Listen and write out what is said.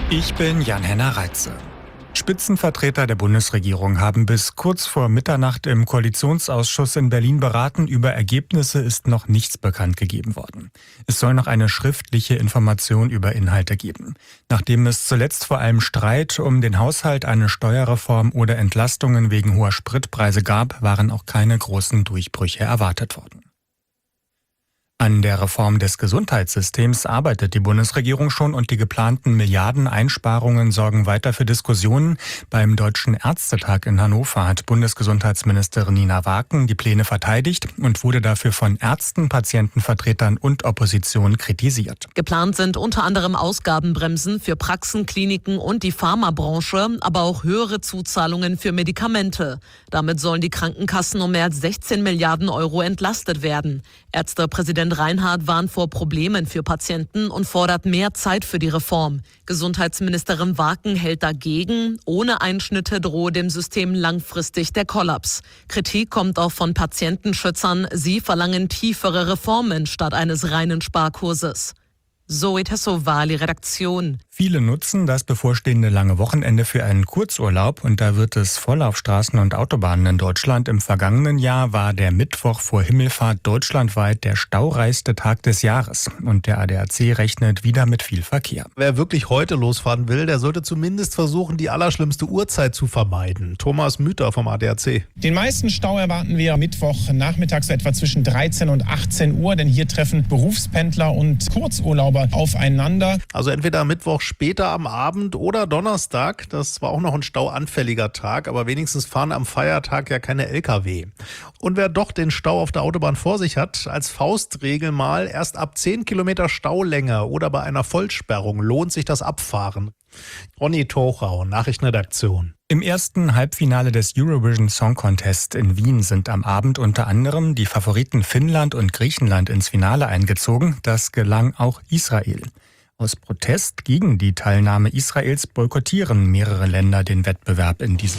Ich bin Jan-Henner Reitze. Spitzenvertreter der Bundesregierung haben bis kurz vor Mitternacht im Koalitionsausschuss in Berlin beraten. Über Ergebnisse ist noch nichts bekannt gegeben worden. Es soll noch eine schriftliche Information über Inhalte geben. Nachdem es zuletzt vor allem Streit um den Haushalt, eine Steuerreform oder Entlastungen wegen hoher Spritpreise gab, waren auch keine großen Durchbrüche erwartet worden. An der Reform des Gesundheitssystems arbeitet die Bundesregierung schon und die geplanten Milliardeneinsparungen sorgen weiter für Diskussionen. Beim Deutschen Ärztetag in Hannover hat Bundesgesundheitsministerin Nina Waken die Pläne verteidigt und wurde dafür von Ärzten, Patientenvertretern und Opposition kritisiert. Geplant sind unter anderem Ausgabenbremsen für Praxen, Kliniken und die Pharmabranche, aber auch höhere Zuzahlungen für Medikamente. Damit sollen die Krankenkassen um mehr als 16 Milliarden Euro entlastet werden. Ärztepräsident Reinhardt warnt vor Problemen für Patienten und fordert mehr Zeit für die Reform. Gesundheitsministerin Waken hält dagegen. Ohne Einschnitte drohe dem System langfristig der Kollaps. Kritik kommt auch von Patientenschützern. Sie verlangen tiefere Reformen statt eines reinen Sparkurses. Zoe Tassovali, Redaktion. Viele nutzen das bevorstehende lange Wochenende für einen Kurzurlaub und da wird es voll auf Straßen und Autobahnen in Deutschland. Im vergangenen Jahr war der Mittwoch vor Himmelfahrt deutschlandweit der staureichste Tag des Jahres und der ADAC rechnet wieder mit viel Verkehr. Wer wirklich heute losfahren will, der sollte zumindest versuchen, die allerschlimmste Uhrzeit zu vermeiden. Thomas Müther vom ADAC. Den meisten Stau erwarten wir Mittwoch nachmittags etwa zwischen 13 und 18 Uhr, denn hier treffen Berufspendler und Kurzurlauber aufeinander. Also entweder Mittwoch später am Abend oder Donnerstag. Das war auch noch ein stauanfälliger Tag, aber wenigstens fahren am Feiertag ja keine LKW. Und wer doch den Stau auf der Autobahn vor sich hat, als Faustregel mal erst ab 10 Kilometer Staulänge oder bei einer Vollsperrung lohnt sich das Abfahren. Ronny Tochau, Nachrichtenredaktion. Im ersten Halbfinale des Eurovision Song Contest in Wien sind am Abend unter anderem die Favoriten Finnland und Griechenland ins Finale eingezogen. Das gelang auch Israel. Aus Protest gegen die Teilnahme Israels boykottieren mehrere Länder den Wettbewerb in diesem